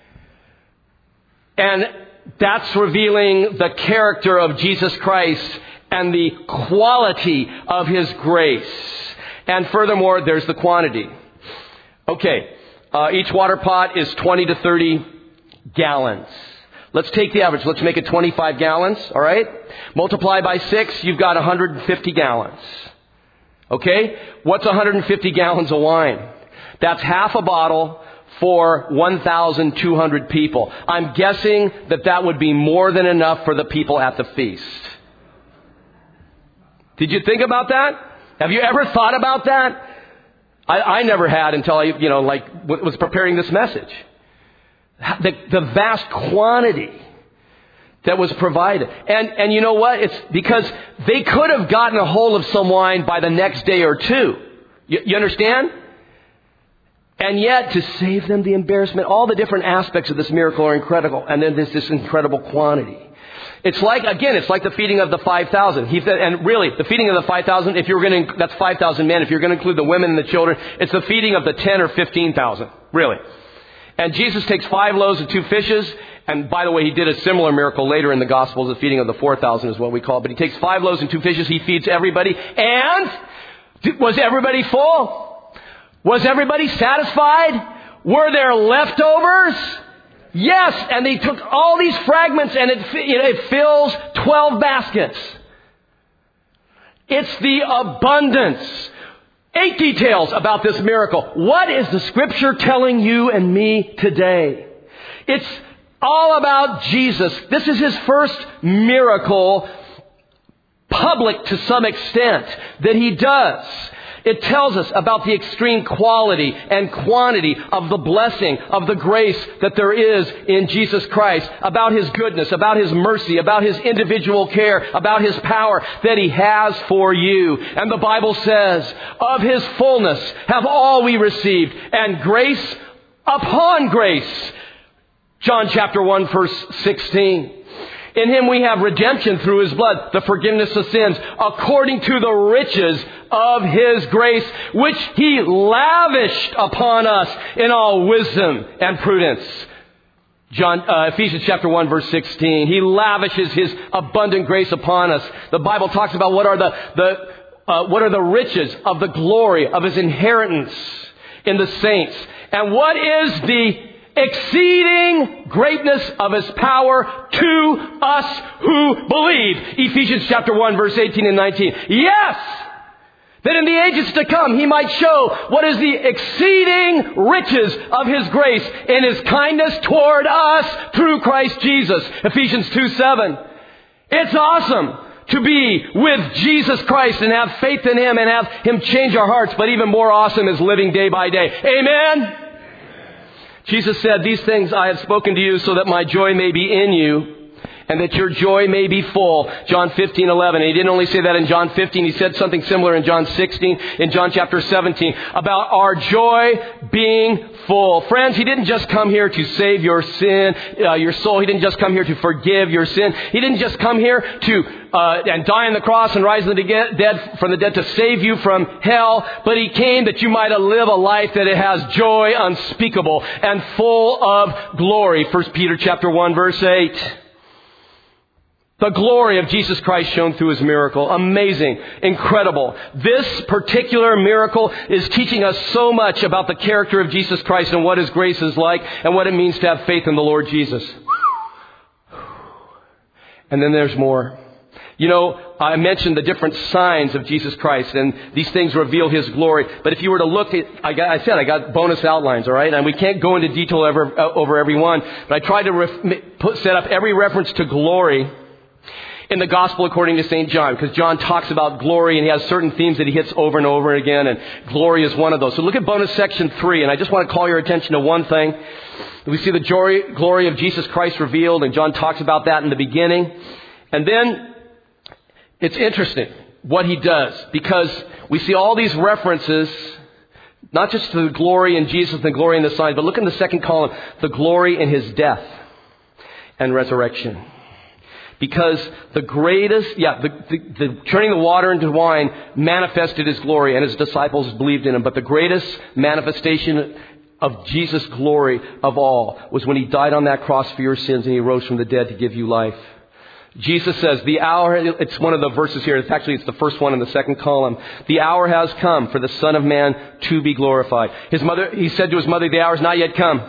And that's revealing the character of Jesus Christ and the quality of his grace. And furthermore, there's the quantity. Okay, each water pot is 20 to 30 gallons. Let's take the average. Let's make it 25 gallons, all right? Multiply by 6, you've got 150 gallons. Okay? What's 150 gallons of wine? That's half a bottle for 1,200 people. I'm guessing that would be more than enough for the people at the feast. Did you think about that? Have you ever thought about that? I never had until I, was preparing this message. The vast quantity that was provided. And you know what? It's because they could have gotten a hold of some wine by the next day or two. You understand? And yet, to save them the embarrassment, all the different aspects of this miracle are incredible. And then there's this incredible quantity. It's like the feeding of the 5,000. And really, the feeding of the 5,000, that's 5,000 men. If you're going to include the women and the children, it's the feeding of the 10 or 15,000. Really. And Jesus takes 5 loaves and 2 fishes. And by the way, he did a similar miracle later in the Gospels. The feeding of the 4,000 is what we call it. But he takes 5 loaves and 2 fishes. He feeds everybody. And was everybody full? Was everybody satisfied? Were there leftovers? Yes. And they took all these fragments and it fills 12 baskets. It's the abundance. 8 details about this miracle. What is the Scripture telling you and me today? It's all about Jesus. This is His first miracle, public to some extent, that He does. It tells us about the extreme quality and quantity of the blessing, of the grace that there is in Jesus Christ, about His goodness, about His mercy, about His individual care, about His power that He has for you. And the Bible says, of His fullness have all we received, and grace upon grace. John chapter 1 verse 16. In Him we have redemption through His blood, the forgiveness of sins, according to the riches of His grace, which He lavished upon us in all wisdom and prudence. Ephesians chapter 1 verse 16. He lavishes His abundant grace upon us. The Bible talks about what are the riches of the glory of His inheritance in the saints. And what is the exceeding greatness of His power to us who believe. Ephesians chapter 1 verse 18 and 19. Yes! That in the ages to come He might show what is the exceeding riches of His grace in His kindness toward us through Christ Jesus. Ephesians 2:7. It's awesome to be with Jesus Christ and have faith in Him and have Him change our hearts. But even more awesome is living day by day. Amen? Jesus said, these things I have spoken to you so that my joy may be in you and that your joy may be full. John 15:11. And He didn't only say that in John 15. He said something similar in John 16, in John chapter 17, about our joy being full. Friends, He didn't just come here to save your sin, your soul. He didn't just come here to forgive your sin. He didn't just come here to and die on the cross and rise from the dead to save you from hell. But He came that you might live a life that it has joy unspeakable and full of glory. 1 Peter chapter 1 verse 8. The glory of Jesus Christ shown through His miracle. Amazing. Incredible. This particular miracle is teaching us so much about the character of Jesus Christ and what His grace is like and what it means to have faith in the Lord Jesus. And then there's more. You know, I mentioned the different signs of Jesus Christ, and these things reveal His glory. But if you were to look at, I got bonus outlines, all right? And we can't go into detail over every one, but I tried to set up every reference to glory in the Gospel according to St. John, because John talks about glory and he has certain themes that he hits over and over again, and glory is one of those. So look at bonus section 3, and I just want to call your attention to one thing. We see the glory of Jesus Christ revealed, and John talks about that in the beginning. And then it's interesting what He does, because we see all these references, not just to the glory in Jesus and the glory in the signs, but look in the second column, the glory in His death and resurrection. Because the greatest, the turning the water into wine manifested His glory, and His disciples believed in Him. But the greatest manifestation of Jesus' glory of all was when He died on that cross for your sins and He rose from the dead to give you life. Jesus says, the hour, it's one of the verses here, it's the first one in the second column. The hour has come for the Son of Man to be glorified. He said to His mother, the hour is not yet come.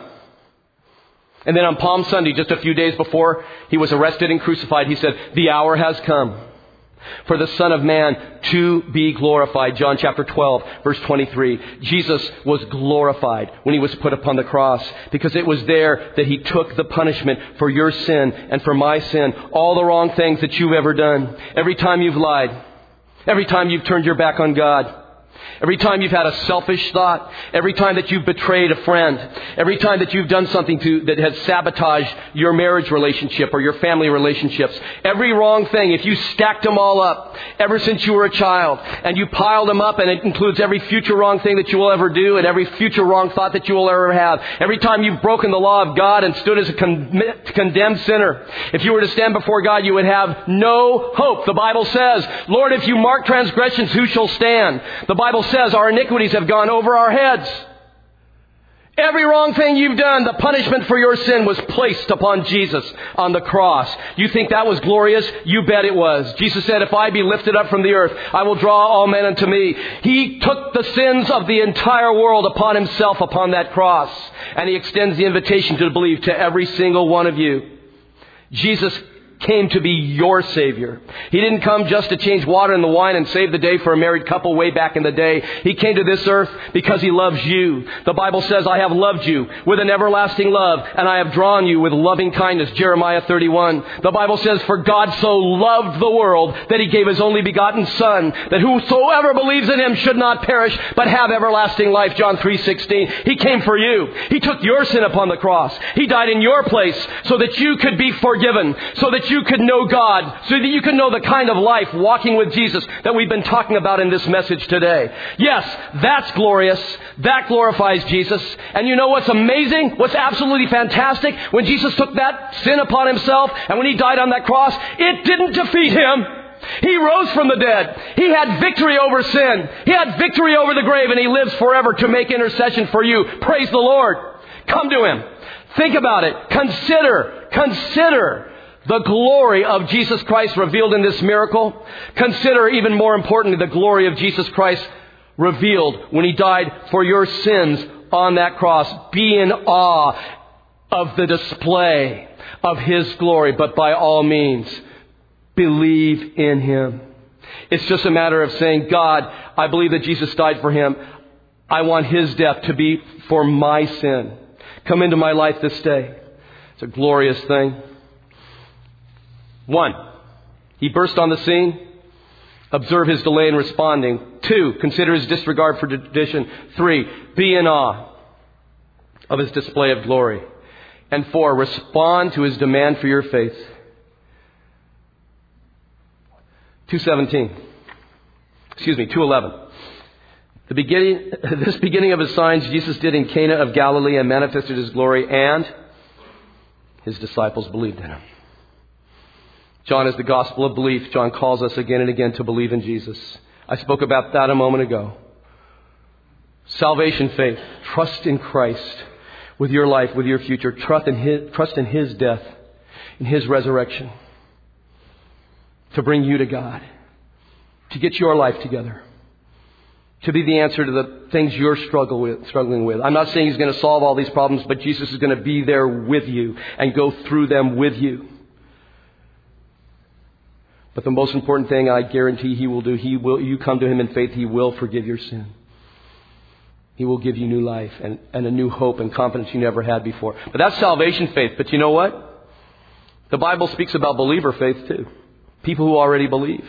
And then on Palm Sunday, just a few days before He was arrested and crucified, He said, the hour has come for the Son of Man to be glorified. John chapter 12, verse 23. Jesus was glorified when He was put upon the cross, because it was there that He took the punishment for your sin and for my sin. All the wrong things that you've ever done. Every time you've lied. Every time you've turned your back on God. Every time you've had a selfish thought, every time that you've betrayed a friend, every time that you've done something that has sabotaged your marriage relationship or your family relationships, every wrong thing, if you stacked them all up ever since you were a child and you piled them up, and it includes every future wrong thing that you will ever do and every future wrong thought that you will ever have, every time you've broken the law of God and stood as a condemned sinner, if you were to stand before God, you would have no hope. The Bible says, Lord, if you mark transgressions, who shall stand? The Bible says our iniquities have gone over our heads. Every wrong thing you've done, the punishment for your sin was placed upon Jesus on the cross. You think that was glorious? You bet it was. Jesus said, if I be lifted up from the earth, I will draw all men unto me. He took the sins of the entire world upon Himself upon that cross. And He extends the invitation to believe to every single one of you. Jesus came to be your Savior. He didn't come just to change water in the wine and save the day for a married couple way back in the day. He came to this earth because He loves you. The Bible says, I have loved you with an everlasting love, and I have drawn you with loving kindness. Jeremiah 31. The Bible says, for God so loved the world that He gave His only begotten Son, that whosoever believes in Him should not perish, but have everlasting life. John 3:16. He came for you. He took your sin upon the cross. He died in your place so that you could be forgiven, so that you could know God, so that you could know the kind of life walking with Jesus that we've been talking about in this message today. Yes, that's glorious. That glorifies Jesus. And you know what's amazing? What's absolutely fantastic? When Jesus took that sin upon Himself and when He died on that cross, it didn't defeat Him. He rose from the dead. He had victory over sin. He had victory over the grave, and He lives forever to make intercession for you. Praise the Lord. Come to Him. Think about it. Consider the glory of Jesus Christ revealed in this miracle. Consider, even more importantly, the glory of Jesus Christ revealed when He died for your sins on that cross. Be in awe of the display of His glory, but by all means, believe in Him. It's just a matter of saying, God, I believe that Jesus died for Him. I want His death to be for my sin. Come into my life this day. It's a glorious thing. 1, He burst on the scene. Observe His delay in responding. 2, consider His disregard for tradition. 3, be in awe of His display of glory. And 4, respond to His demand for your faith. 2:11. This beginning of His signs Jesus did in Cana of Galilee and manifested His glory, and His disciples believed in Him. John is the gospel of belief. John calls us again and again to believe in Jesus. I spoke about that a moment ago. Salvation, faith, trust in Christ with your life, with your future. Trust in His death, in His resurrection, to bring you to God, to get your life together, to be the answer to the things you're struggling with. I'm not saying He's going to solve all these problems, but Jesus is going to be there with you and go through them with you. But the most important thing I guarantee He will do, you come to Him in faith, He will forgive your sin. He will give you new life and a new hope and confidence you never had before. But that's salvation faith. But you know what? The Bible speaks about believer faith too. People who already believe.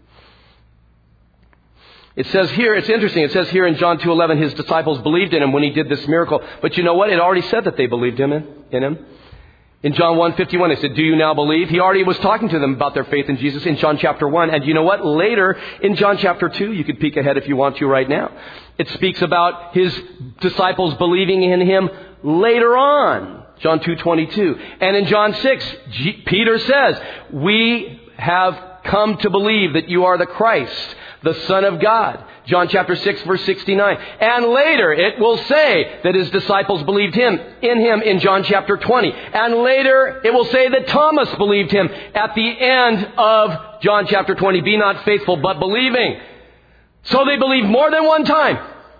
It says here, it's interesting, it says here in John 2:11, His disciples believed in Him when He did this miracle. But you know what? It already said that they believed in Him. In John 1:51, they said, do you now believe? He already was talking to them about their faith in Jesus in John chapter 1. And you know what? Later in John chapter 2, you could peek ahead if you want to right now. It speaks about His disciples believing in Him later on. John 2:22. And in John 6, Peter says, we have come to believe that you are the Christ, the Son of God. John chapter 6, verse 69. And later it will say that His disciples believed in Him in John chapter 20. And later it will say that Thomas believed Him at the end of John chapter 20. Be not faithful, but believing. So they believed more than one time.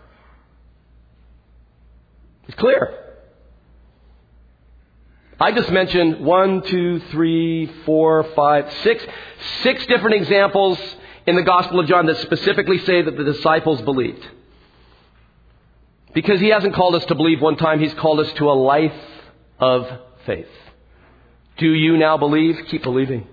It's clear. I just mentioned 6 different examples in the Gospel of John that specifically say that the disciples believed. Because He hasn't called us to believe one time, He's called us to a life of faith. Do you now believe? Keep believing.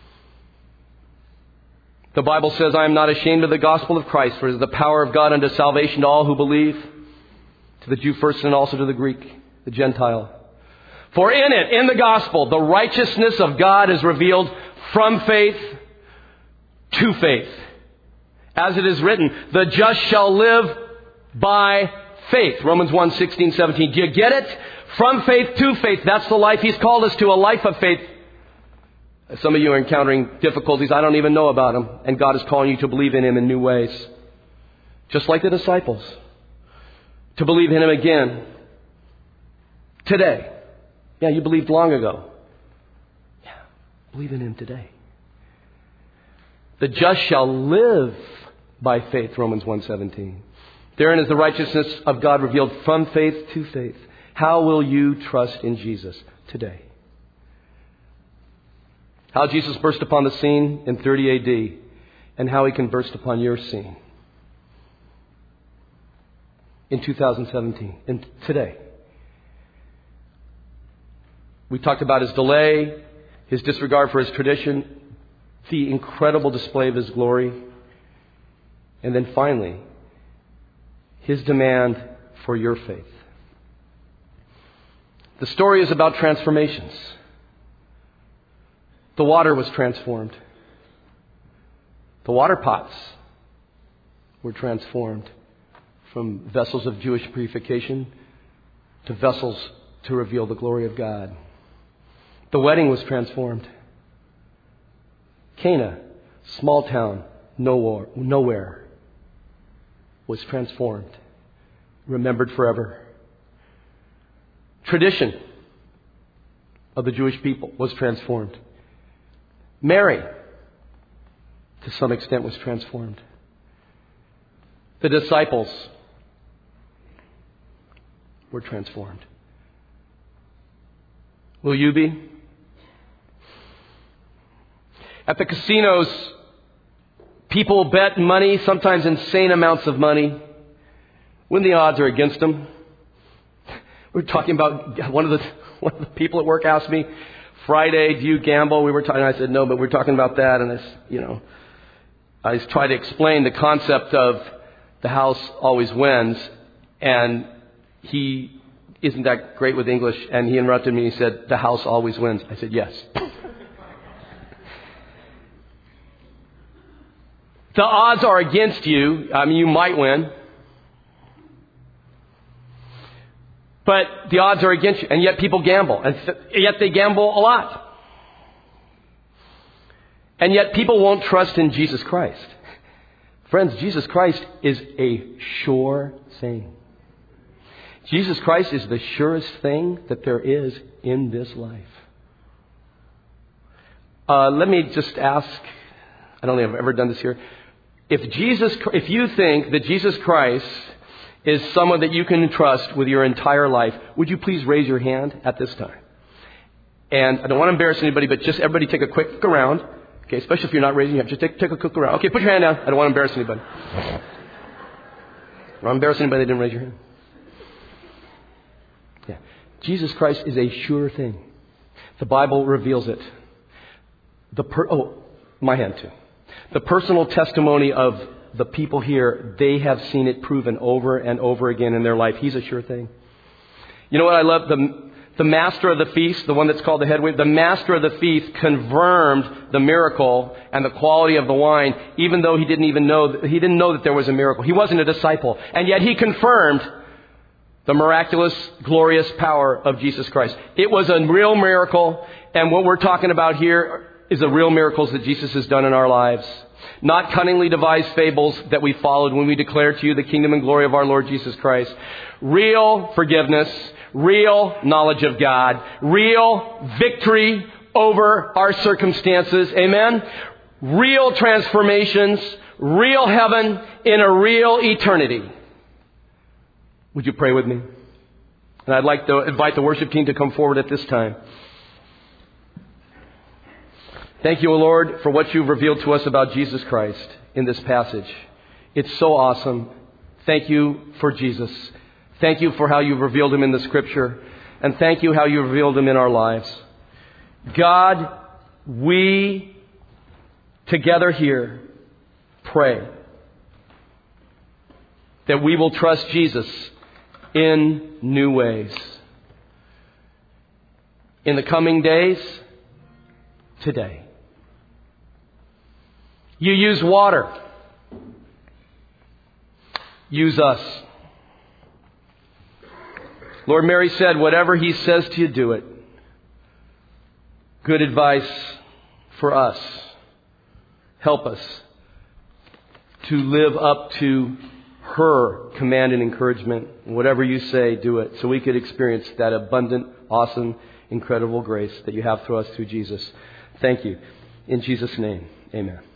The Bible says, I am not ashamed of the gospel of Christ, for it is the power of God unto salvation to all who believe, to the Jew first and also to the Greek, the Gentile. For in the gospel, the righteousness of God is revealed from faith to faith. As it is written, the just shall live by faith. Romans 1:16-17. Do you get it? From faith to faith. That's the life He's called us to, a life of faith. Some of you are encountering difficulties I don't even know about them. And God is calling you to believe in Him in new ways. Just like the disciples. To believe in Him again. Today. Yeah, you believed long ago. Yeah, believe in Him today. The just shall live by faith, Romans 1:17. Therein is the righteousness of God revealed from faith to faith. How will you trust in Jesus today? How Jesus burst upon the scene in 30 AD and how He can burst upon your scene in 2017 and today. We talked about His delay, His disregard for His tradition, the incredible display of His glory, and then finally, His demand for your faith. The story is about transformations. The water was transformed. The water pots were transformed from vessels of Jewish purification to vessels to reveal the glory of God. The wedding was transformed. Cana, small town, nowhere, was transformed, remembered forever. Tradition of the Jewish people was transformed. Mary, to some extent, was transformed. The disciples were transformed. Will you be? At the casinos, people bet money, sometimes insane amounts of money, when the odds are against them. We were talking about, one of the people at work asked me, Friday, do you gamble? We were talking, I said, no, but we're talking about that. And I tried to explain the concept of the house always wins. And he isn't that great with English. And he interrupted me and he said, the house always wins. I said, yes. The odds are against you. I mean, you might win. But the odds are against you. And yet people gamble. And yet they gamble a lot. And yet people won't trust in Jesus Christ. Friends, Jesus Christ is a sure thing. Jesus Christ is the surest thing that there is in this life. Let me just ask, I don't think I've ever done this here. If you think that Jesus Christ is someone that you can trust with your entire life, would you please raise your hand at this time? And I don't want to embarrass anybody, but just everybody take a quick look around. Okay, especially if you're not raising your hand. Just take a quick around. Okay, put your hand down. I don't want to embarrass anybody. I don't want to embarrass anybody that didn't raise your hand. Yeah. Jesus Christ is a sure thing. The Bible reveals it. My hand too. The personal testimony of the people here, they have seen it proven over and over again in their life. He's a sure thing. You know what I love? The master of the feast, the one that's called the head waiter, the master of the feast confirmed the miracle and the quality of the wine, even though he didn't know that there was a miracle. He wasn't a disciple. And yet he confirmed the miraculous, glorious power of Jesus Christ. It was a real miracle. And what we're talking about here is the real miracles that Jesus has done in our lives. Not cunningly devised fables that we followed when we declared to you the kingdom and glory of our Lord Jesus Christ. Real forgiveness, real knowledge of God, real victory over our circumstances. Amen? Real transformations, real heaven in a real eternity. Would you pray with me? And I'd like to invite the worship team to come forward at this time. Thank you, O Lord, for what you've revealed to us about Jesus Christ in this passage. It's so awesome. Thank you for Jesus. Thank you for how you've revealed Him in the Scripture. And thank you how you've revealed Him in our lives. God, we together here pray that we will trust Jesus in new ways. In the coming days, today. You use water. Use us. Lord, Mary said, whatever He says to you, do it. Good advice for us. Help us to live up to her command and encouragement. Whatever you say, do it. So we could experience that abundant, awesome, incredible grace that you have through us through Jesus. Thank you. In Jesus' name, amen.